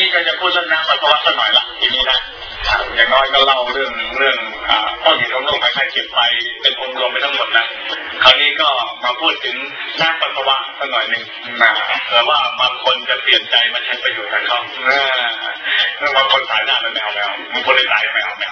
ก็จะพูดเรื่องน้ำปัสสาวะสักหน่อยละทีนี้นะอย่างน้อยก็เล่าเรื่องต้นเหตุของโรคภัยไข้เจ็บไปเป็นองค์รวมไปทั้งหมดนะคราวนี้ก็มาพูดถึงน้ำปัสสาวะสักหน่อยหนึ่งเผื่อว่าบางคนจะเปลี่ยนใจมาใช้ประโยชน์กับเขาบางคนสายหน้าเลยไม่เอาบางคนเลยสายไม่เอาไม่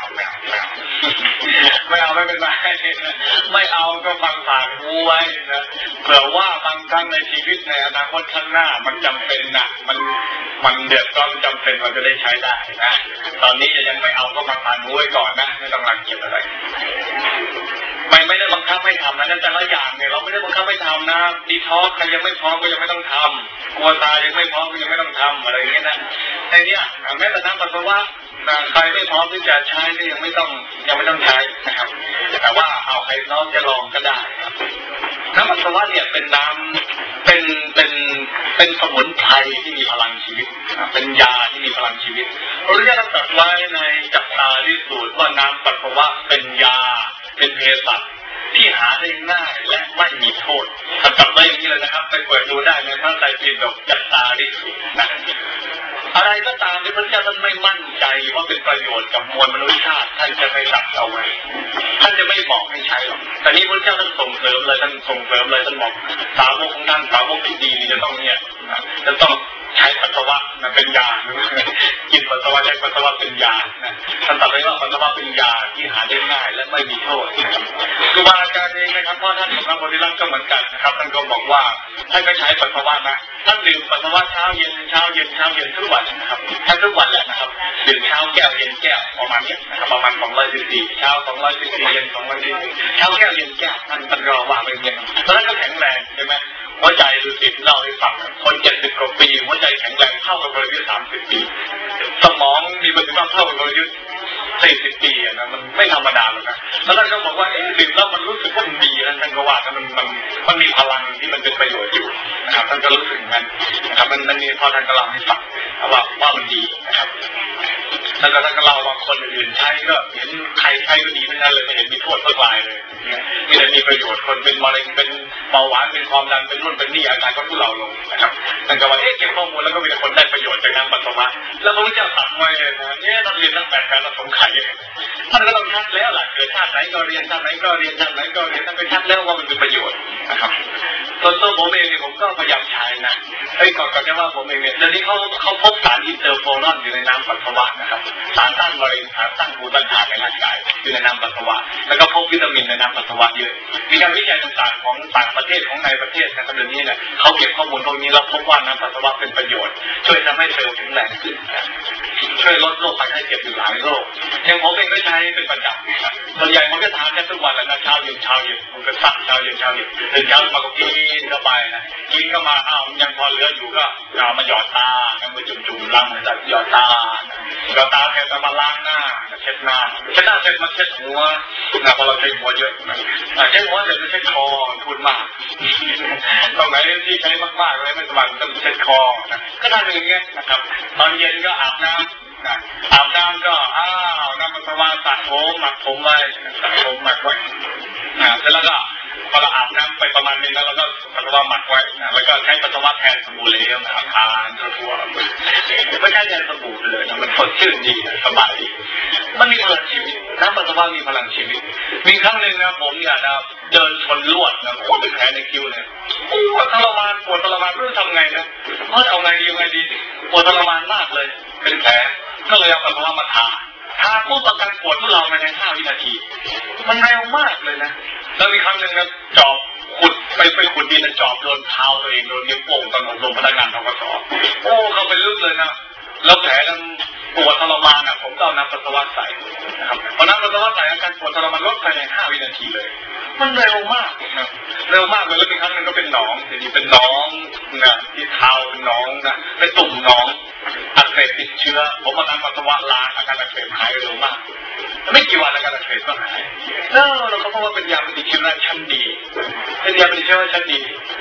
เป็นไรไม่เอาก็ฟังผ่านหูไว้นะเผื่อว่าบางครั้งในชีวิตในอนาคตข้างหน้ามันจำเป็นนะมันเดือดร้อนจำเป็นมันจะได้ใช้ได้นะตอนนี้ยังไม่เอาก็ฟังผ่านหูไว้ก่อนนะไม่ต้องรังเกียจอะไรไม่ได้บังคับให้ทำนะนั่นแต่ละอย่างเนี่ยเราไม่ได้บังคับให้ทำนะดีท้อใครยังไม่พร้อมก็ยังไม่ต้องทำกลัวตายยังไม่พร้อมก็ยังไม่ต้องทำอะไรอย่างเงี้ยนะในนี้แม้แต่น้ำปัสสาวะใครไม่พร้อมที่จะใช้ก็ยังไม่ต้องใช้นะครับแต่ว่าเอาใครพร้อมจะลองก็ได้น้ำปัสสาวะเนี่ยเป็นน้ำเป็นสมุนไพรที่มีพลังชีวิตเป็นยาที่มีพลังชีวิตพระพุทธเจ้าตรัสไว้ในจักตาลิสูตรว่าน้ำปัสสาวะเป็นยาเป็นเภสัชที่หาได้ง่ายและไม่มีโทษถ้าจำไว้อย่างนี้เลยนะครับไปเปิดดูได้ในพระไตรปิฎกจักตาลิสูตรนะอะไรก็ตามที่พระเจ้าท่านไม่มั่นใจว่าเป็นประโยชน์กับมวลมนุษยชาติท่านจะไม่ตัดเอาไว้ท่านจะไม่บอกให้ใช้หรอกแต่นี้พระเจ้าท่านส่งเสริมเลยท่านบอกสาวกของท่านสาวกที่ดีจะต้องจะต้องใช้ปัสสาวะเป็นยากินปัสสาวะใช้ปัสสาวะเป็นยาท่านตรัสไว้ว่าปัสสาวะเป็นยาที่หาได้ง่ายและไม่มีโทษครูบาอาจารย์เองนะครับพ่อท่านของพระโพธิลักษณ์ก็เหมือนกันนะครับท่านก็บอกว่าท่านก็ใช้ปัสสาวะนะท่านดื่มปัสสาวะเช้าเย็นทุกวันนะครับท่านทุกวันแหละนะครับดื่มเช้าแก้วเย็นแก้วประมาณนี้นะครับประมาณ200 ซีซีเช้า200 ซีซีเย็น200 ซีซีเช้าแก้วเย็นแก้วท่านรอว่าเป็นเงี้ยเพราะนั้นก็แข็งแรงใช่ไหมหัวใจดูสิเล่าให้ฟังคน70 กว่าปีหัวใจแข็งแรงเท่ากับคนอายุ30 ปีสมองมีประสิทธิภาพเท่ากับคนอายุ40 ปีนะมันไม่ธรรมดาเลยนะแล้วท่านก็บอกว่าดื่มแล้วมันรู้สึกว่ามันดีนะท่านก็ว่ามันมีพลังที่มันเป็นประโยชน์อยู่นะครับท่านก็รู้สึกงั้นนะครับมันมีพอท่านก็เล่าให้ฟังว่ามันดีนะครับแล้วก็ท่านก็เล่าว่าคนอื่นใช้ก็เห็นใครใช้ก็ดีทั้งนั้นเลยไม่เห็นมีโทษสักรายเลยมีแต่มีประโยชน์คนเป็นมะเร็งเป็นเบาหวานเป็นความดันเป็นนู่นเป็นนี่อาการก็ทุเลาลงนะครับท่านก็ว่าเก็บข้อมูลแล้วก็มีคนได้ประโยชน์จากน้ำปัสสาวะแล้วพระพุทธเจ้าตรัสไว้นะท่านเรียนตั้งแต่การสงไข่ท่านก็ต้องชัดแล้วหลักเกิดชาติไหนก็เรียนชาติไหนก็เรียนชาติไหนก็เรียนท่านก็ชัดแล้วว่ามันเป็นประโยชน์นะครับตัวผมเองเนี่ยผมก็พยายามใช้นะก่อนจะว่าผมเองเนี่ยเดี๋ยวนี้เขาพบสารอินเตอร์โฟรอนอยู่ในน้ำปัสสาวะนะครับสารต้านมะเร็งสารต้านภูมิต้านทานในร่างกายอยู่ในน้ำปัสสาวะแล้วก็พบวิตามินในน้ำปัสสาวะเยอะมีการวิจัยต่างๆของต่างประเทศของในประเทศนะครับเดี๋ยวนี้เนี่ยเขาเก็บข้อมูลพวกนี้แล้วพบว่าน้ำปัสสาวะเป็นประโยชน์ช่วยทำให้เซลล์แข็งแรงขึ้นช่วยลดโรคภัยไข้เจ็บอยู่หลายโรคอย่างผมเองก็ใช้เป็นประจำส่วนใหญ่ผมจะทานแค่ทุกวันแล้วนะเช้าเย็นผมก็สั่งเช้าเย็นตื่นเช้ามาก็กินเข้าไปนะกินเข้ามายังพอเหลืออยู่ก็เอามาหยอดตาเอามาจุ่มล้างมือหยอดตาเสร็จมาล้างหน้าเช็ดหน้าเสร็จมาเช็ดหัวพอเราใช้หัวเยอะใช้หัวเสร็จมาเช็ดคอพูดมากตรงไหนที่ใช้มากๆเลยไม่สบายต้องเช็ดคอก็ทำอย่างเงี้ยนะครับตอนเย็นก็อาบน้ำก็น้ำปัสสาวะสระผมหมักผมไว้เสร็จแล้วก็พอเราอาบน้ำไปประมาณนึงแล้วเราก็ปัสสาวะหมักไว้แล้วก็ใช้ปัสสาวะแทนสบู่เหลวนะครับทานทั่วๆไม่ใช่แทนสบู่เลยนะมันสดชื่นดีสบายดีมันมีพลังชีวิตน้ำปัสสาวะมีพลังชีวิตมีครั้งหนึ่งนะผมเนี่ยนะเดินชนลวดนะโคตรเป็นแผลในคิ้วเลยปวดทรมานไม่รู้ทำไงนะเอาไงดีปวดทรมานมากเลยเป็นแผลก็เลยเอาปัสสาวะมาทาผู้ประกันปวดทุเลาภายใน5 วินาทีมันเร็วมากเลยนะแล้วมีครั้งหนึ่งนะจอบขุดไปขุดดินจอบโดนเท้าตัวเองโดนนิ้วโป้งตอนลงพนักงานธกส.เข้าไปลึกเลยนะแล้วแผลนั้นปวดทรมานผมก็เอาน้ำปัสสาวะใส่นะครับพอน้ำปัสสาวะใส่อาการปวดทรมานลดภายใน5 วินาทีเลยมันเร็วมากนะเร็วมากเลยแล้วมีครั้งหนึ่งก็เป็นหนองเป็นหนองนะที่เท้าเป็นหนองนะเป็นตุ่มหนองอักเสบติดเชื้อผมเอาน้ำปัสสาวะล้างอาการอักเสบหายเร็วมากไม่กี่วันอาการอักเสบก็หายเราก็เพราะว่าเป็นยาปฏิชีวนะชั้นดีเป็นยาปฏิชีวนะชั้นดี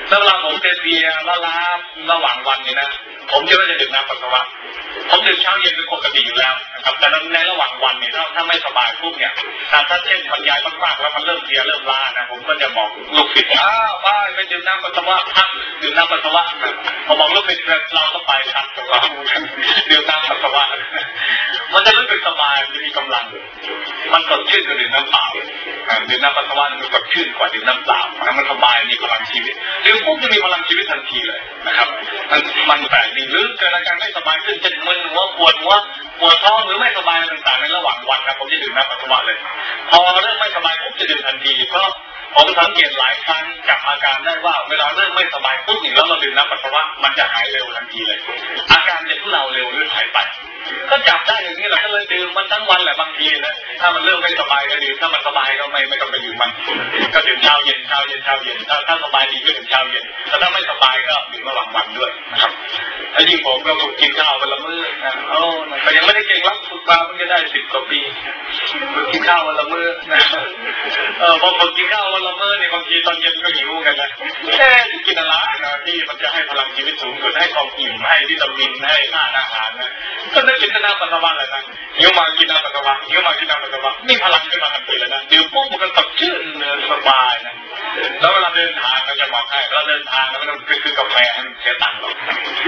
แล้วเวลาผมเพลียล้าระหว่างวันนี่นะผมจะไม่ได้ดื่มน้ำปัสสาวะผมดื่มเช้าเย็นเป็นปกติอยู่แล้วนะครับแต่ในระหว่างวันเนี่ยถ้าไม่สบายปุ๊บเนี่ยถ้าเช่นบรรยายมากๆแล้วมันเริ่มเพลียเริ่มล้านะผมก็จะบอกลูกศิษย์ไปดื่มน้ำปัสสาวะพักดื่มน้ำปัสสาวะพอบอกลูกศิษย์เราก็ไปครับเราดื่มน้ำปัสสาวะมันจะรู้สึกสบายมันมีกำลังมันสดชื่นกว่าดื่มน้ำเปล่าดื่มน้ำปัสสาวะมันสดชื่นกว่าดื่มน้ำเปล่ามันสบายมีพลังชีวิตดื่มปุ๊บจะมีพลังชีวิตทันทีเลยนะครับมันแปลกดีหรือเกิดอาการไม่สบายขึ้นจะมึนหัวปวดท้องหรือไม่สบายต่างๆในระหว่างวันนะผมจะดื่มน้ำปัสสาวะเลยพอเริ่มไม่สบายปุ๊บจะดื่มทันทีเพราะผมสังเกตหลายครั้งจับอาการได้ว่าเวลาเริ่มไม่สบายปุ๊บแล้วเราดื่มน้ำปัสสาวะมันจะหายเร็วทันทีเลยอาการจะทุเลาเร็วหรือหายไปก็จับได้อย่างนี้แหละก็เลยดื่มมันทั้งวันแหละบางทีนะถ้ามันเริ่มไม่สบายก็ดื่มถ้ามันสบายก็ไม่ต้องไปดื่มมันก็ดื่มเช้าเย็นถ้าสบายดีก็ดื่มเช้าเย็นถ้าไม่สบายก็ดื่มระหว่างวันด้วยนะครับไอ้ที่ผมก็กินข้าววันละมื้อแต่ยังไม่ได้เก่งรักฝึกมาเพิ่งจะได้10 กว่าปีกินข้าววันละมื้อพอผมกินข้าววันละมื้อเนี่ยบางทีตอนเย็นก็หิวกันนะกินอะไรนะที่มันจะให้พลังชีวิตสูงสุดให้ความอิ่มให้วิตามินให้ธาตุอาหารนะก็ได้กินน้ำปัสสาวะเลยนะหิวมากินน้ำปัสสาวะมีพลังขึ้นมาทันทีเลยนะดื่มปุ๊บมันก็สดชื่นสบายนะแล้วเวลาเดินทางก็จะบอกให้เราเดินทางแล้วไม่ต้องซื้อกาแฟให้มันเสียตังค์หรอก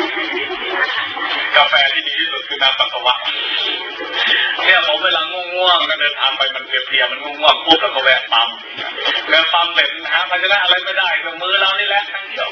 กาแฟที่ดีที่สุดคือน้ำปัสสาวะเนี่ยผมเวลาง่วงก็เดินทางไปมันเพลียมันง่วงปุ๊บแล้วก็แวะปั๊มเสร็จหาภาชนะอะไรไม่ได้ก็มือเรานี่แหละ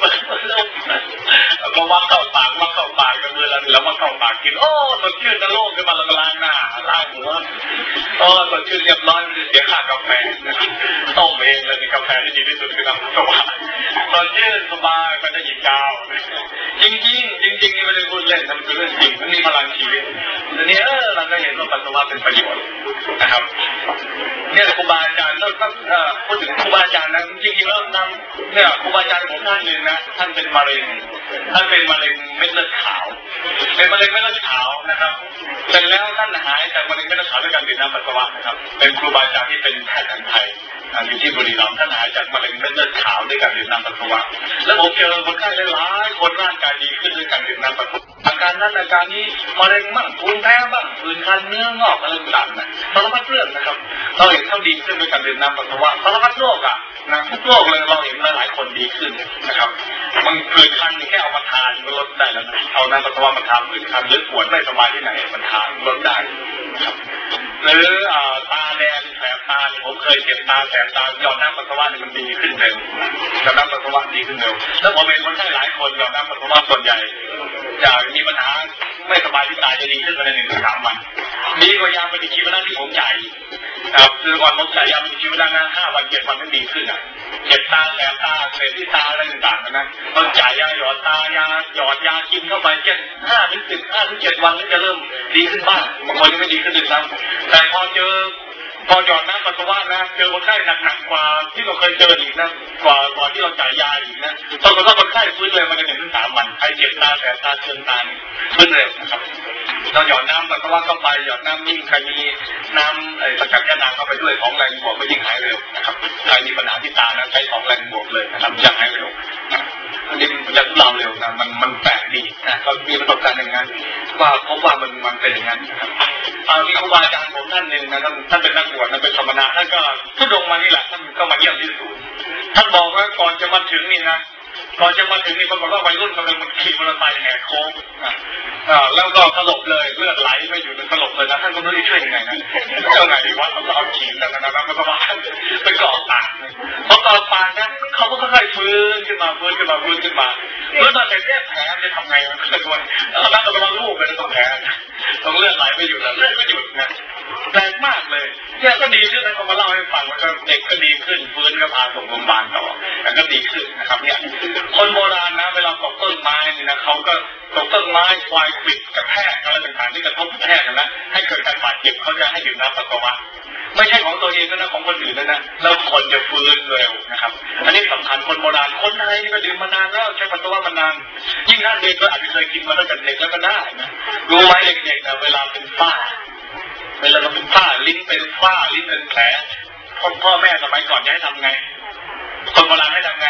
ก็วักเข้าปากกับมือเราแล้วมาเข้าปากกินสดชื่นนะโล่งขึ้นมาแล้วก็ล้างหน้าล้างหัวสดชื่นเรียบร้อยเสียค่ากาแฟต้มเองเลยกาแฟที่ดีที่สุดคือน้ำปัสสาวะสดชื่นสบายมันจะหยิบยาวจริงนี่ไม่ได้พูดเล่นมันคือเรื่องจริงมันมีพลังชีวิตทีนี้เราก็เห็นว่าปัสสาวะเป็นประโยชน์นะครับเนี่ยครูบาอาจารย์ต้องพูดถึงครูบาอาจารย์นะจริงๆแล้วเนี่ยครูบาอาจารย์ผมท่านหนึ่งนะท่านเป็นมะเร็งเม็ดเลือดขาวเป็นมะเร็งเม็ดเลือดขาวนะครับเสร็จแล้วท่านหายจากมะเร็งเม็ดเลือดขาวด้วยการดื่มน้ำปัสสาวะนะครับเป็นครูบาอาจารย์ที่เป็นแพทย์แผนไทยอยู่ที่บุรีรัมย์ท่านหายจากมะเร็งเม็ดเลือดขาวด้วยการดื่มน้ำปัสสาวะแล้วผมเจอคนไข้หลายคนร่างกายดีขึ้นด้วยการดื่มน้ำปัสสาวะอาการนั้นอาการนี้มะเร็งบ้างภูมิแพ้บ้างผื่นคันเนื้องอกอะไรต่างๆนะสารพัดเรื่องนะครับเราเห็นเขาดีขึ้นด้วยการดื่มน้ำปัสสาวะสารพัดโรคนะทุกโรคเลยเราเห็นหลายคนดีขึ้นนะครับมันผื่นคันแค่เอามาทานก็ลดได้แล้วนะเอาน้ำปัสสาวะมาทานผื่นคันหรือปวดไม่สบายที่ไหนมันทานลดได้หรือตาแดงแสบตาผมเคยเจ็บตาแสบตาหยอดน้ำปัสสาวะมันดีขึ้นเร็วหยอดน้ำปัสสาวะดีขึ้นเร็วแล้วผมเห็นคนไข้หลายคนหยอดน้ำปัสสาวะส่วนใหญ่จะมีปัญหาไม่สบายที่ตาจะดีขึ้นภายใน1-3 วันดีกว่ายาปฏิชีวนะที่ผมจ่ายคือก่อนผมจ่ายยาปฏิชีวนะนะ5 วัน 7 วันมันดีขึ้นเจ็บตาแสบตาเสพที่ตาอะไรต่างๆนะต้องจ่ายยาหยอดตายาหยอดยากินเข้าไปเช่น5-7 วันแล้วจะเริ่มดีขึ้นบ้างบางคนยังไม่ดีขึ้นเลยซ้ำแต่พอหยอดน้ำปัสสาวะนะเจอคนไข้หนักกว่าที่เราเคยเจออีกนะกว่าที่เราจ่ายยาอีกนะตอนนั้นคนไข้ฟื้นเลยมันจะ1-3 วันใครเจ็บตาแสบตาเคืองตาฟื้นเร็วนะครับเราหยอดน้ำปัสสาวะเข้าไปหยอดน้ำยิ่งใครมีน้ำสกัดยานาเข้าไปด้วยของแรงบวกก็ยิ่งหายเร็วนะครับใครมีปัญหาที่ตานะใช้ของแรงบวกเลยนะครับจะหายเร็วอันนี้มันจะเราเร็วนะมันแปลกดีนะก็มีประสบการณ์อย่างนั้นว่าพบว่ามันเป็นอย่างนั้นมีครูบาอาจารย์ผมท่านหนึ่งนะท่านเป็นนักบวชเป็นสมณะท่านก็ทุดงมานี่แหละท่านก็มาเยี่ยมที่ศูนย์ท่านบอกว่าก่อนจะมาถึงนี่ปรากฏว่าวัยรุ่นกำลังมันขี่มอเตอร์ไซค์แหกโค้งแล้วก็สลบเลยเลือดไหลไม่อยู่สลบเลยนะท่านก็ไม่รู้จะช่วยยังไงนะเจ้าไงดีวะเอาขีดแล้วนะมันก็มาไปกรอกปากพอกรอกปากนะเขาก็ค่อยๆฟื้นขึ้นมาเมื่อตอนเสร็จเนี่ยแผลจะทำไงมันก็ควรแล้วก็กำลังลูบไปตรงแผลตรงเลือดไหลไม่หยุดเลือดไม่หยุดนะแปลกมากเลยเนี่ยก็ดีขึ้นนะเขามาเล่าให้ฟังว่าเด็กก็ดีขึ้นฟื้นก็พาส่งโรงพยาบาลต่อแต่ก็ดีขึ้นนะครับเนี่ยคนโบราณนะเวลาตกต้นไม้นี่นะเขาก็ตกต้นไม้ควายปิดกระแทกอะไรต่างๆที่กระทบกระแทกกันนะให้เกิดการบาดเจ็บเขาจะให้ดื่มน้ำปัสสาวะไม่ใช่ของตัวเองนะของคนอื่นนะแล้วคนจะฟื้นเร็วนะครับอันนี้สำคัญคนโบราณคนไทยนี่ก็ดื่มมานานแล้วใช้ปัสสาวะมานานยิ่งท่านเด็กก็อาจจะเคยกินมาตั้งแต่เด็กแล้วก็ได้นะรู้ไหมเด็กๆนะเวลาเป็นฝ้าลิ้นเป็นฝ้าลิ้นเป็นแผลพ่อแม่สมัยก่อนจะให้ทำไงคนโบราณให้ทำไง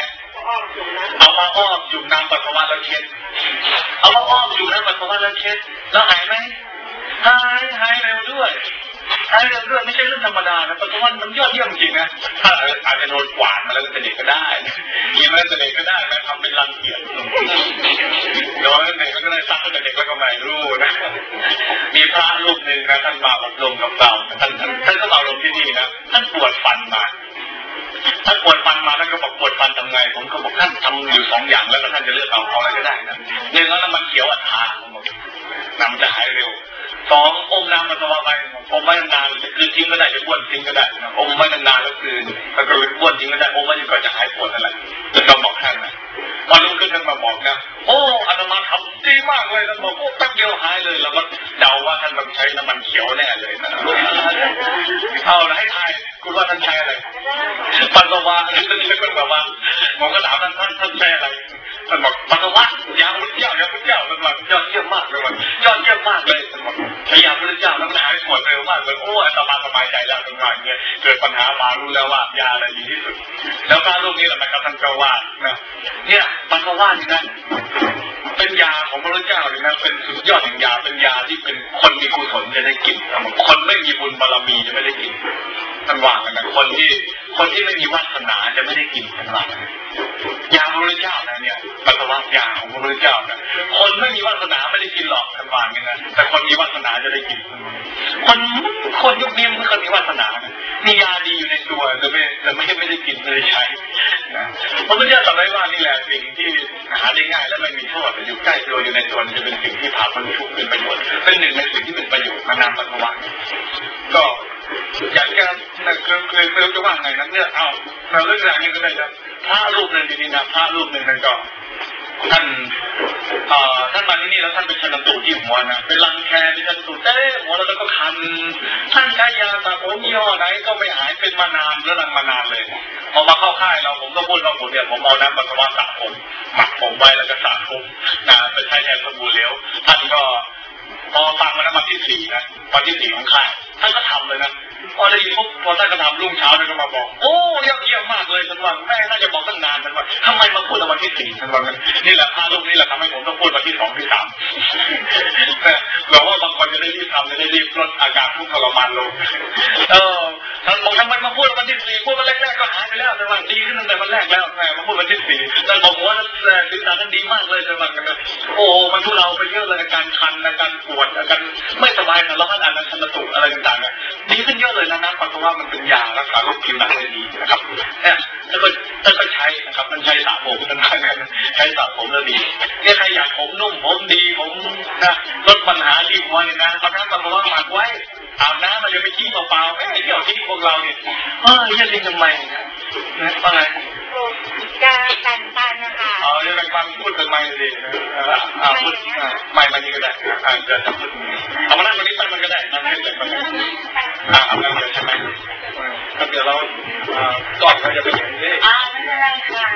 เอามาอ้อมจุ่มน้ำปัสสาวะแล้วเช็ดเอามาอ้อมจุ่มน้ำปัสสาวะแล้วเช็ดแล้วหายไหมหายเร็วด้วยไม่ใช่เรื่องธรรมดานะปัสสาวะมันยอดเยี่ยมจริงนะถ้าอาจจะโดนกวาดมาแล้วจะเด็กก็ได้ยิงมาแล้วจะเด็กก็ได้นะทำเป็นรังเกียจโดยเด็กก็ได้ซักตั้งแต่เด็กแล้วก็ไม่รู้นะมีพระรูปหนึ่งนะท่านมาอบรมกับเราท่านก็มาอบรมที่นี่นะท่านปวดฟันมาท่านก็บอกปวดฟันทำไงผมก็บอกท่านทำอยู่2 อย่างแล้วท่านจะเลือกเอาอะไรก็ได้นะ1แล้วน้ำมันเขียวอัดทาน้ำจะหายเร็ว2อมน้ำมันสบายไปอมไว้นานๆจะคืนทิ้งก็ได้จะบ้วนทิ้งก็ได้อมไว้นานๆแล้วคืนแล้วก็บ้วนทิ้งก็ได้อมไว้จนกว่าจะหายปวดนั่นแหละจะต้องบอกท่านนะวันรุ่งขึ้นท่านมาบอกนะโอ้อาตมาทำดีมากเลยท่านบอกโอ้แป๊บเดียวหายเลยแล้วก็เดาว่าท่านต้องใช้น้ำมันเขียวแน่เลยนะเอาให้ทายคุณว่าท่านใช้อะไรปัสสาวะท่านใช้ปัสสาวะผมก็ถามท่านใช้อะไรท่านบอกปัสสาวะยาพุทธเจ้าท่านบอกยอดเยี่ยมมากเลยยอดเยี่ยมมากเลยท่านบอกพยายามพุทธเจ้าแล้วมันหายปวดเร็วมากเลยโอ้อาตมาสบายใจแล้วทำงานเนี่ยเกิดปัญหามารู้แล้วว่ายาอะไรดีที่สุดแล้วการรูปนี้แหละนะครับท่านก็ว่านะเนี่ยปัสสาวะนี่นะเป็นยาของพระพุทธเจ้าเลยนะเป็นสุดยอดแห่งยาเป็นยาที่เป็นคนมีกุศลจะได้กินคนไม่มีบุญบารมีจะไม่ได้กินท่านว่ากันนะคนที่ไม่มีวาสนาจะไม่ได้กินท่านว่ากันยาพระพุทธเจ้านะเนี่ยปัสสาวะยาของพระพุทธเจ้านะคนไม่มีวาสนาไม่ได้กินหรอกท่านว่ากันนะแต่คนมีวาสนาจะได้กินคนยุคนี้มันคนมีวาสนานะมียาดีอยู่ในตัวแต่ไม่ได้กินไม่ได้ใช้นะพระพุทธเจ้าตรัสไว้ว่านี่แหละสิ่งที่หาได้ง่ายและไม่มีโทษอยู่ใกล้ตัวอยู่ในตัวจะเป็นสิ่งที่พาคนทุกข์เป็นประโยชน์เป็นหนึ่งในสิ่งที่เป็นประโยชน์นามปัสสาวะก็อยากจะคือจะว่าไงนะเนี่ยเอาเราเรื่องราวนี้ก็ได้ครับพระรูปหนึ่งดีๆนะพระรูปหนึ่งนั่นก็ท่านมาที่นี่แล้วท่านไปชันตูดที่หัวนะเป็นรังแคที่ชันตูดหัวแล้วก็คันท่านใช้ยาสระผมยี่ห้อไหนก็ไม่หายเป็นมานานแล้วมานานเลยพอมาเข้าค่ายเราผมก็พูดว่าผมเนี่ยผมเอาน้ำปัสสาวะสระผมหมักผมไว้แล้วก็สระผมนะไปใช้แทนสบู่เหลวท่านก็พอฟังมาแล้วมาที่4นะวันที่4ของค่ายท่านก็ทำเลยนะพอได้ยินปุ๊บพอท่านก็ทำรุ่งเช้าท่านก็มาบอกโอ้ยอดเยี่ยมมากเลยท่านว่าแม่น่าจะบอกตั้งนานท่านว่าทำไมมาพูดวันที่4ท่านว่านี่แหละพาลูกนี่แหละทำให้ผมต้องพูดวันที่2ที่3บอกว่าบางคนจะได้รีบทำจะได้รีบลดอาการทุกข์ทรมานลงท่านบอกทำไมมาพูดวันที่4พูดวันแรกๆก็หายไปแล้วท่านว่าดีขึ้นตั้งแต่วันแรกแล้วแม่มาพูดวันที่4ท่านบอกว่าสื่อสารท่านดีมากเลยท่านว่าโอ้มันทุเราไปเยอะเลยอาการคันอาการปวดอาการไม่สบายนะแล้วท่านอ่านชันสูตรอะไรต่างๆดีขึ้นเยอะเลยนะปัสสาวะมันเป็นยารักษาโรคผิวหนังได้ดีนะครับเนี่ยแล้วก็ใช้นะครับมันใช้สระผมนั่นเองใช้สระผมแล้วดีเนี่ยใครอยากผมนุ่มผมดีผมนะลดปัญหาที่หัวเนี่ยนะเอาน้ำปัสสาวะหมักไว้อาบน้ำมันจะไปทิ้งเปล่าๆเที่ยวทิ้งพวกเราเนี่ยจะทิ้งทำไมนะว่าไงจะแบ่งปันนะคะจะแบ่งปันพูดกันไม่ดีพูดไม่มานี่ก็ได้จะพูดเอามานั่งวันนี้ไปมันก็ได้นั่งให้เลยมันเอานั่งเดี๋ยวใช่ไหมเดี๋ยวเราก่อนเราจะไปอย่างนี้ไม่เป็นไรค่ะ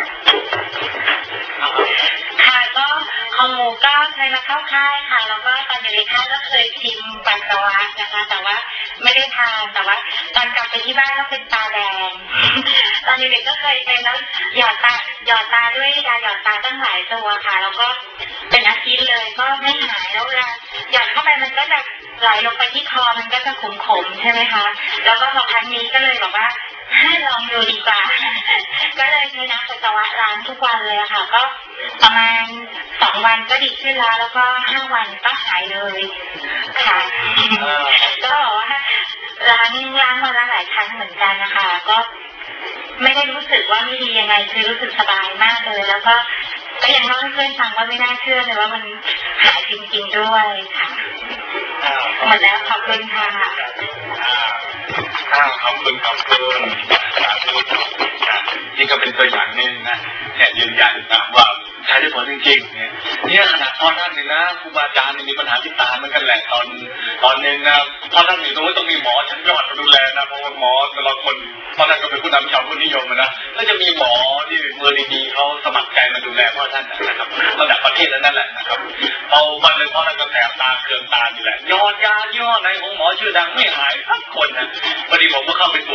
ค่ะก็ของหมูก็เคยมาเข้าค่ายค่ะแล้วก็ตอนอยู่ในค่ายก็เคยชิมปัสสาวะนะคะแต่ว่าไม่ได้ทานแต่ว่าตอนกลับไปที่บ้านก็เป็นตาแดงตอนเด็กๆก็เคยเป็นแล้วหยอดตาด้วยยาหยอดตาตั้งหลายตัวค่ะแล้วก็เป็นอาทิตย์เลยก็ไม่หายแล้วเวลาหยอดเข้าไปมันก็จะไหลลงไปที่คอมันก็จะขมๆใช่ไหมคะแล้วก็พอครั้งนี้ก็เลยบอกว่าให้ลองดูดีกว่าก็เลยใช้น้ำปัสสาวะล้างทุกวันเลยค่ะก็ประมาณ2 วันก็ดีขึ้นแล้วก็5 วันก็หายเลยค่ะก็บอกว่าล้างวันละหลายครั้งเหมือนกันนะคะก็ไม่ได้รู้สึกว่าไม่ดียังไงคือรู้สึกสบายมากเลยแล้วก็ยังเล่าให้เพื่อนฟังว่าไม่น่าเชื่อเลยว่ามันหายจริงๆด้วยค่ะหมดแล้วขอบคุณค่ะขอบคุณนี่ก็เป็นตัวอย่างนึงนะเนี่ยยืนยันนะว่าใช้ได้ผลจริงๆเนี่ยขนาดพ่อท่านนี่นะครูบาอาจารย์มีปัญหาที่ตาเหมือนกันแหละตอนนึงนะพ่อท่านอยู่ตรงนี้ต้องมีหมอชั้นยอดมาดูแลนะเพราะว่าหมอแต่ละคนพ่อท่านก็เป็นผู้นำชาวผู้นิยมนะก็จะมีหมอที่มือดีๆเขาสมัครใจมาดูแลพ่อท่านนะครับระดับประเทศนั่นแหละนะครับเอาวันหนึ่งพ่อท่านก็แสบตาเคืองตาอยู่แหละยอดยาย่อในของหมอชื่อดังไม่หายสักคนนะพอดีผมก็เข้าไปตรวจ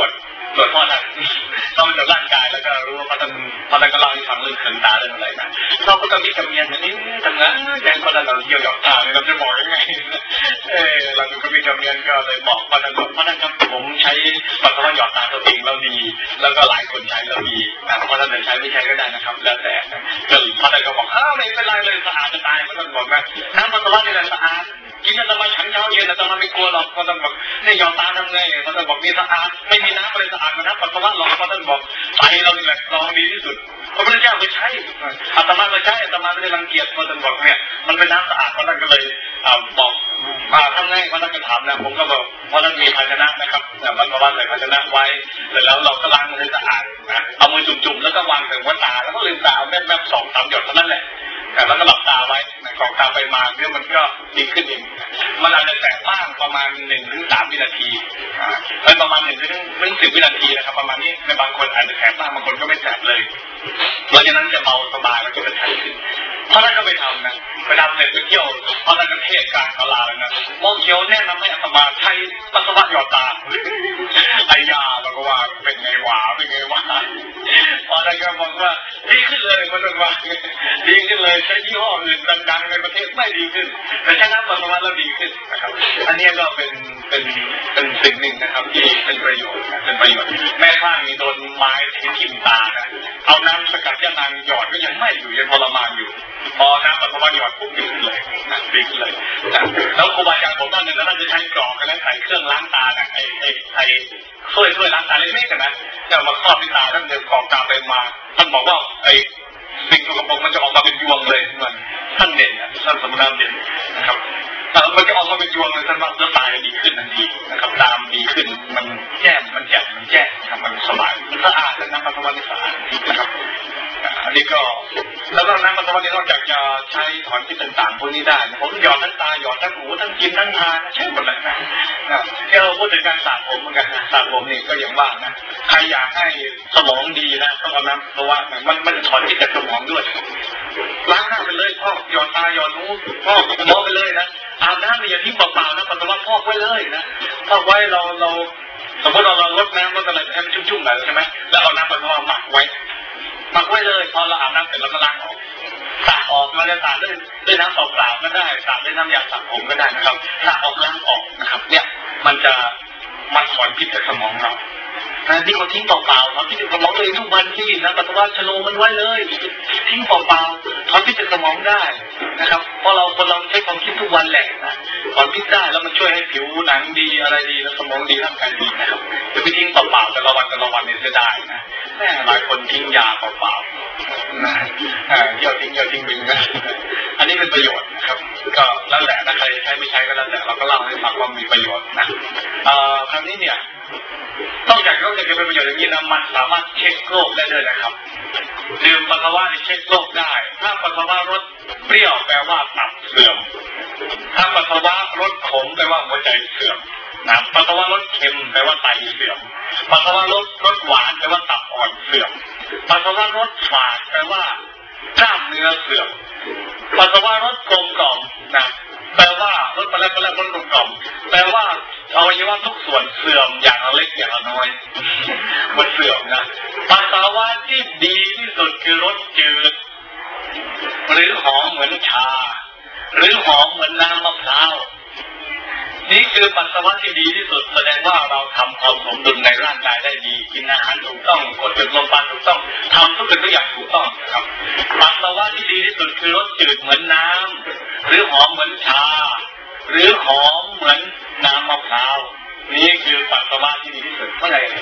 ตรวจพ่อท่านต้องตรวจร่างกายแล้วก็รู้ว่าพ่อท่านก็เล่าให้ฟังเรื่องเขื่อนตาเรื่องอะไรนะเราก็มีกำเนียนอย่างนี้ทำงานยังพ่อท่านเราเยี่ยวหยอกตาเนี่ยเราจะบอกยังไงเราก็มีกำเนียนก็เลยบอกพ่อท่านครับผมใช้ปัสสาวะหยอดตาตัวเองแล้วดีแล้วก็หลายคนใช้แล้วดีพ่อท่านใช้ไม่ใช้ก็ได้นะครับแล้วแต่ก็พ่อท่านก็บอกไม่เป็นไรเลยสะอาดจะตายพ่อท่านบอกนะน้ำปัสสาวะนี่แหละสะอาดกินแล้วทำไมฉันเช้าเย็นแล้วทำไมไม่กลัวหรอกพ่อท่านบอกนี่หยอดตาทำไงพ่อท่านบอกนี่สะอาดไม่มีน้ำอะไรสะอาดมาน้ำปัสสาวะหรอกพ่อท่านบอกไตเรานี่แหละลองดีที่สุดพระพุทธเจ้าไปใช้อาตมาไปใช้อาตมาไม่ได้รังเกียจพ่อท่านบอกเนี่ยมันเป็นน้ำสะอาดพ่อท่านก็เลยบอกทำไงพ่อท่านก็ถามนะผมก็บอกพ่อท่านมีภาชนะนะครับปัสสาวะใส่ภาชนะไว้แล้วเราก็ล้างมือให้สะอาดนะเอามือจุ่มๆแล้วก็วางถึงหัวตาแล้วก็ลืมตาเอาแม่ๆ2-3 หยดเท่านั้นแหละแล้วก็หลับตาไว้กรอกตาไปมาเดี๋ยวมันก็ดีขึ้นเองมันอาจจะแสบบ้างประมาณ1-3 วินาทีประมาณ1-10 วินาทีนะครับประมาณนี้ในบางคนอาจจะแสบบ้างบางคนก็ไม่แสบเลยเพราะฉะนั้นจะเบาสบายแล้วก็เป็นไข้ขึ้นเพราะนั้นก็ไปทำนะไปทำเสร็จไปเที่ยวเพราะนั้นก็เทศกลางตลาดแล้วนะมองเขียวแนะนำให้อาตมาใช้ปัสสาวะหยอดตาไอ้ยาเราก็ว่าเป็นไงวะเพราะนั้นก็บอกว่าดีขึ้นเลยมันว่าดีขึ้นเลยใช้ยี่ห้ออื่นดังๆในประเทศไม่ดีขึ้นแต่ใช้น้ำปัสสาวะแล้วดีขึ้นนะครับอันนี้ก็เป็นสิ่งหนึ่งนะครับที่เป็นประโยชน์แม่ข้างมีโดนไม้ทิ่มตานะเอาน้ำสกัดยานางหยอดก็ยังไม่อยู่ยังทรมานอยู่พอน้ำปัสสาวะหยอดปุ๊บดีขึ้นเลยดีขึ้นเลยแล้วครูบาอาจารย์ผมท่านหนึ่งท่านจะใช้กรอกแล้วใส่เครื่องล้างตานะไอ้ช่วยล้างตาเล็กๆกันนะจะมาครอบที่ตาท่านเดินกรอกตาไปมาท่านบอกว่าไอ้สิ่งสกปรกมันจะออกมาเป็นยวงเลยมันท่านเด่นท่านสมณะเด่นนะครับมันจะออกมาเป็นยวงเลยท่านว่าแล้วตาจะดีขึ้นทันทีนะครับตามดีขึ้นมันแจ่มนะครับมันสบายมันสะอาดน้ำปัสสาวะนี่สะอาดนะครับอันนี้ก็แล้วก็น้ำปัสสาวะนี่นอกจากจะใช้ถอนพิษต่างๆพวกนี้ได้ผมหยอดทั้งตาหยอดทั้งหูทั้งกินทั้งทานใช่หมดเลยนะที่เราพูดถึงการสระผมเหมือนกันนะสระผมนี่ก็ยังว่านะใครอยากให้สมองดีนะต้องเอาน้ำเพราะว่ามันถอนพิษจากสมองด้วยล้างหน้าไปเลยพ่อหยอดตาหยอดหูพ่อหมอไปเลยนะอาบน้ำอย่าทิ้งเปล่าๆนะปัสสาวะพอกไว้เลยนะพอกไว้เราสมมติเราลดน้ำลดอะไรให้มันชุ่มๆหน่อยใช่ไหมแล้วเอาน้ำปัสสาวะหมักไว้เลยพอเราอาบน้ำเสร็จเราก็ล้างออกสระออกมาจะสระด้วยน้ำเปล่าๆก็ได้สระด้วยน้ำยาสระผมก็ได้นะครับสระออกล้างออกนะครับเนี่ยมันถอนพิษจากสมองเราที่เขาทิ้งเปล่าๆถอนพิษจากสมองเลยทุกวันที่นะปัสสาวะชะโลมันไว้เลยทิ้งเปล่าๆถอนพิษจากสมองได้นะครับเพราะคนเราใช้ความคิดทุกวันแหละนะถอนพิษได้แล้วมันช่วยให้ผิวหนังดีอะไรดีแล้วสมองดีร่างกายดีนะครับจะไปทิ้งเปล่าๆแต่ละวันเนี่ยจะได้นะหลายคนทิ้งยาเปล่าๆนะเที่ยวทิ้งบินนะอันนี้เป็นประโยชน์นะครับก็แล้วแต่นะใครใช้ไม่ใช้ก็แล้วแต่เราก็เล่าให้ฟังว่ามีประโยชน์นะครั้งนี้เนี่ยนอกจากจะเป็นประโยชน์อย่างนี้นะมันสามารถเช็คโรคได้ด้วยนะครับดื่มปัสสาวะเช็คโรคได้ถ้าปัสสาวะรสเปรี้ยวแปลว่าตับเสื่อมถ้าปัสสาวะรสขมแปลว่าหัวใจเสื่อมนะปัสสาวะรสเค็มแปลว่าไตเสื่อมปัสสาวะรสหวานแปลว่าตับอ่อนเสื่อมปัสสาวะรสฝาดแปลว่ากล้ามเนื้อเสื่อมปัสสาวะรสกลมกล่อมนะแปลว่ารสรสกลมกล่อมแปลว่าอวัยวะทุกส่วนเสื่อมอย่างเล็กอย่างน้อยมันเสื่อมนะปัสสาวะที่ดีที่สุดคือรสจืดหรือหอมเหมือนชาหรือหอมเหมือนน้ำมะพร้าวนี่คือปัสสาวะที่ดีที่สุดแสดงว่าเราทำความสมดุลในร่างกายได้ดีกินอาหารถูกต้องกดจุดลมปราณถูกต้องทำทุกสิ่งทุกอย่างถูกต้องครับปัสสาวะที่ดีที่สุดคือรสจืดเหมือนน้ำหรือหอมเหมือนชาหรือหอมเหมือนน้ำมะพร้าวนี่คือปัสสาวะที่ดีที่สุดเมื่อไหร่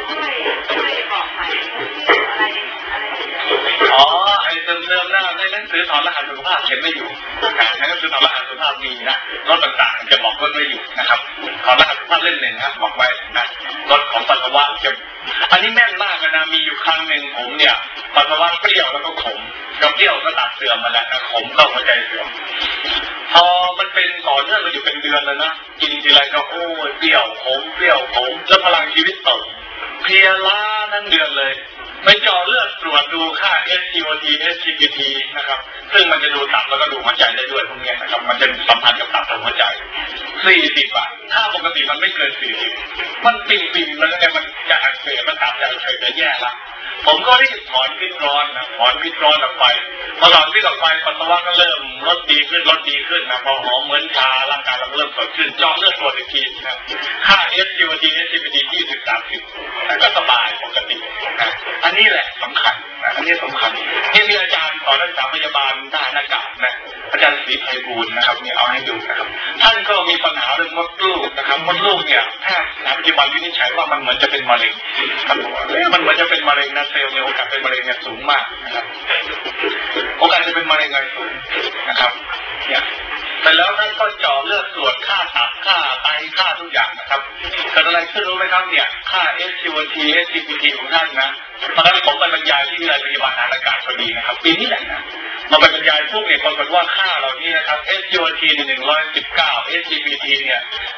ไอ้เติมหน้าในหนังสือถอดรหัสสุขภาพเขียนไม่อยู่ในหนังสือถอดรหัสสุขภาพมีนะรถต่างๆจะบอกรถไม่อยู่นะครับถอดรหัสสุขภาพเล่มหนึ่งครับบอกไว้นะรถของปัสสาวะจะอันนี้แม่นมากนะมีอยู่ครั้งหนึ่งผมเนี่ยปัสสาวะเปรี้ยวแล้วก็ขมเปรี้ยวก็ตับเสื่อมมาแล้วขมก็หัวใจเสื่อมพอมันเป็นต่อเนื่องมาอยู่เป็นเดือนแล้วนะกินทีไรก็โอ้ยเปรี้ยวขมแล้วพลังชีวิตตกเพลียล้าทั้งเดือนเลยไปเจาะเลือดตรวจดูค่า SGOT SGPT นะครับซึ่งมันจะดูตับแล้วก็ดูหัวใจได้ด้วยพวกนี้นะครับมันจะสัมพันธ์กับตับกับหัวใจ 40อ่ะถ้าปกติมันไม่เกิน40มันปิ่มๆแล้วเนี่ยมันจะอักเสบมันตับจะอักเสบจะแย่ละผมก็รีบถอนพิษร้อนนะถอนพิษร้อนออกไปพอถอนพิษออกไปปัสสาวะก็เริ่มลดดีขึ้นนะพอหอมเหมือนชาร่างกายเราเริ่มสดขึ้นเจาะเลือดตรวจอีกทีนะค่า SGOT SGPT 20-30แต่ก็สบายปกตินะอันนี้แหละสำคัญนะอันนี้สำคัญที่มีอาจารย์สอนนักศึกษาพยาบาลทหารอากาศนะอาจารย์ศรีไพบูลย์นะครับเนี่ยเอาให้ดูนะครับท่านก็มีปัญหาเรื่องมดลูกนะครับมดลูกเนี่ยแพทย์ปัจจุบันวินิจฉัยว่ามันเหมือนจะเป็นมะเร็งท่านบอกว่ามันเหมือนจะเป็นมะเร็งนะเซลล์เนี่ยโอกาสเป็นมะเร็งเนี่ยสูงมากนะครับโอกาสจะเป็นมะเร็งเนี่ยสูงนะครับเนี่ยแต่แล้วท่านก็เจาะเลือดตรวจค่าตับค่าไตค่าทุกอย่างนะครับเกิดอะไรขึ้นรู้ไหมครับเนี่ยค่า SGOT SGPT ของท่านนะตอนนั้นผมไปบรรยายที่วิทยาลัยพยาบาลทหารอากาศพอดีนะครับปีนี้แหละนะมาบรรยายพวกเนี่ยปรากฏว่าค่าเหล่านี้นะครับ SGOT 119 SGPT เนี่ย